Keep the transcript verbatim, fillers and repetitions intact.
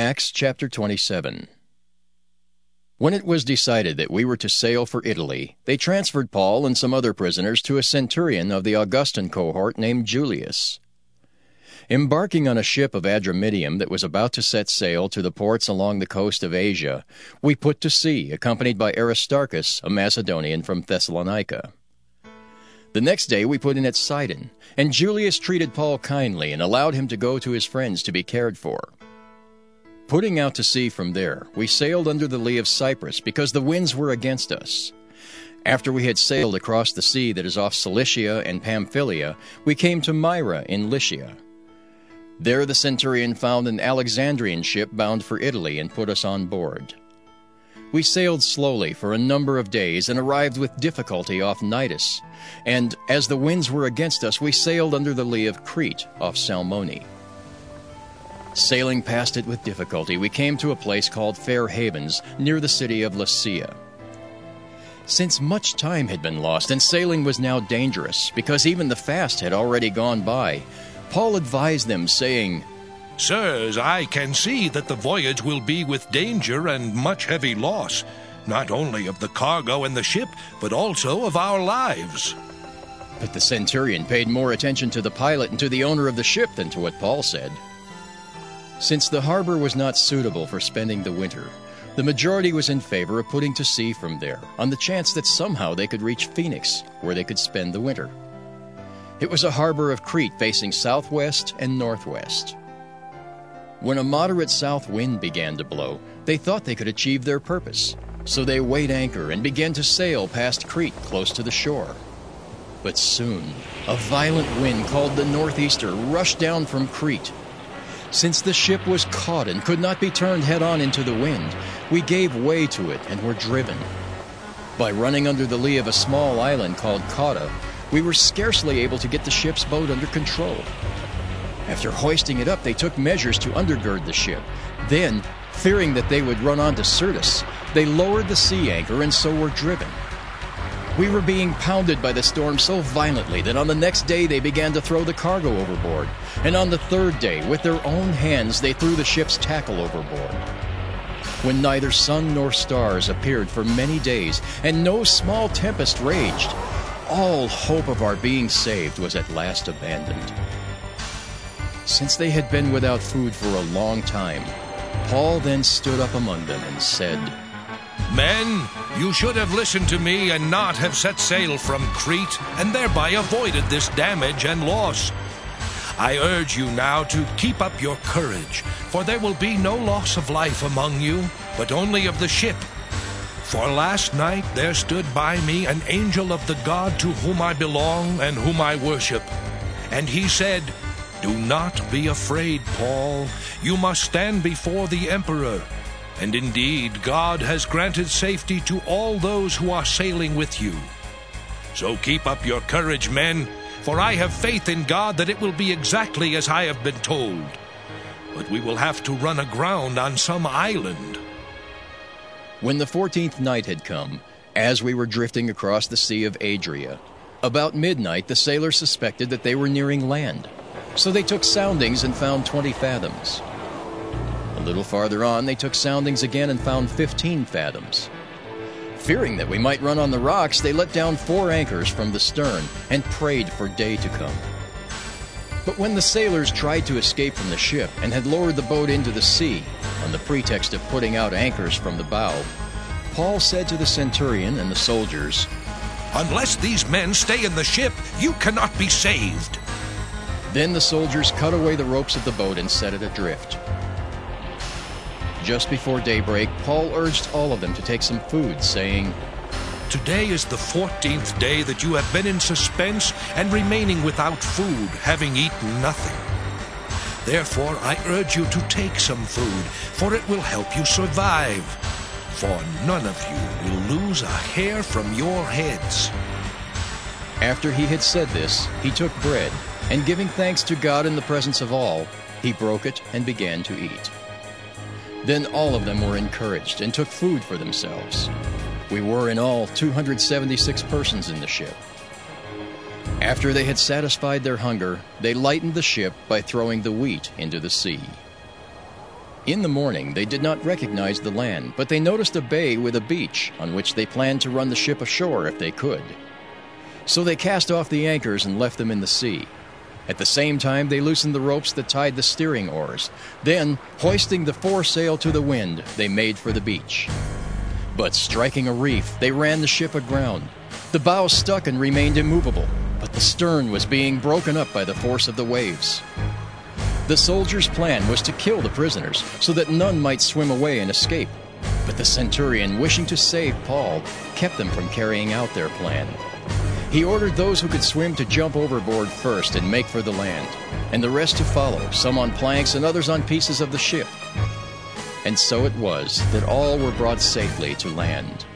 Acts chapter twenty-seven. When it was decided that we were to sail for Italy, they transferred Paul and some other prisoners to a centurion of the Augustan cohort named Julius. Embarking on a ship of Adramyttium that was about to set sail to the ports along the coast of Asia, we put to sea, accompanied by Aristarchus, a Macedonian from Thessalonica. The next day we put in at Sidon, and Julius treated Paul kindly and allowed him to go to his friends to be cared for. Putting out to sea from there, we sailed under the lee of Cyprus because the winds were against us. After we had sailed across the sea that is off Cilicia and Pamphylia, we came to Myra in Lycia. There the centurion found an Alexandrian ship bound for Italy and put us on board. We sailed slowly for a number of days and arrived with difficulty off Cnidus, and as the winds were against us, we sailed under the lee of Crete off Salmone. Sailing past it with difficulty, we came to a place called Fair Havens, near the city of Lasea. Since much time had been lost and sailing was now dangerous, because even the fast had already gone by, Paul advised them, saying, Sirs, I can see that the voyage will be with danger and much heavy loss, not only of the cargo and the ship, but also of our lives. But the centurion paid more attention to the pilot and to the owner of the ship than to what Paul said. Since the harbor was not suitable for spending the winter, the majority was in favor of putting to sea from there, on the chance that somehow they could reach Phoenix, where they could spend the winter. It was a harbor of Crete facing southwest and northwest. When a moderate south wind began to blow, they thought they could achieve their purpose, so they weighed anchor and began to sail past Crete close to the shore. But soon, a violent wind called the northeaster rushed down from Crete. Since the ship was caught and could not be turned head-on into the wind, we gave way to it and were driven. By running under the lee of a small island called Cauda, we were scarcely able to get the ship's boat under control. After hoisting it up, they took measures to undergird the ship. Then, fearing that they would run onto Syrtis, they lowered the sea anchor and so were driven. We were being pounded by the storm so violently that on the next day they began to throw the cargo overboard, and on the third day, with their own hands, they threw the ship's tackle overboard. When neither sun nor stars appeared for many days, and no small tempest raged, all hope of our being saved was at last abandoned. Since they had been without food for a long time, Paul then stood up among them and said, Men, you should have listened to me and not have set sail from Crete, and thereby avoided this damage and loss. I urge you now to keep up your courage, for there will be no loss of life among you, but only of the ship. For last night there stood by me an angel of the God to whom I belong and whom I worship. And he said, Do not be afraid, Paul. You must stand before the emperor. And indeed, God has granted safety to all those who are sailing with you. So keep up your courage, men, for I have faith in God that it will be exactly as I have been told. But we will have to run aground on some island. When the fourteenth night had come, as we were drifting across the Sea of Adria, about midnight the sailors suspected that they were nearing land. So they took soundings and found twenty fathoms. A little farther on, they took soundings again and found fifteen fathoms. Fearing that we might run on the rocks, they let down four anchors from the stern and prayed for day to come. But when the sailors tried to escape from the ship and had lowered the boat into the sea, on the pretext of putting out anchors from the bow, Paul said to the centurion and the soldiers, Unless these men stay in the ship, you cannot be saved. Then the soldiers cut away the ropes of the boat and set it adrift. Just before daybreak, Paul urged all of them to take some food, saying, Today is the fourteenth day that you have been in suspense and remaining without food, having eaten nothing. Therefore I urge you to take some food, for it will help you survive. For none of you will lose a hair from your heads. After he had said this, he took bread, and giving thanks to God in the presence of all, he broke it and began to eat. Then all of them were encouraged and took food for themselves. We were in all two hundred seventy-six persons in the ship. After they had satisfied their hunger, they lightened the ship by throwing the wheat into the sea. In the morning, they did not recognize the land, but they noticed a bay with a beach on which they planned to run the ship ashore if they could. So they cast off the anchors and left them in the sea. At the same time, they loosened the ropes that tied the steering oars. Then, hoisting the foresail to the wind, they made for the beach. But striking a reef, they ran the ship aground. The bow stuck and remained immovable, but the stern was being broken up by the force of the waves. The soldiers' plan was to kill the prisoners, so that none might swim away and escape. But the centurion, wishing to save Paul, kept them from carrying out their plan. He ordered those who could swim to jump overboard first and make for the land, and the rest to follow, some on planks and others on pieces of the ship. And so it was that all were brought safely to land.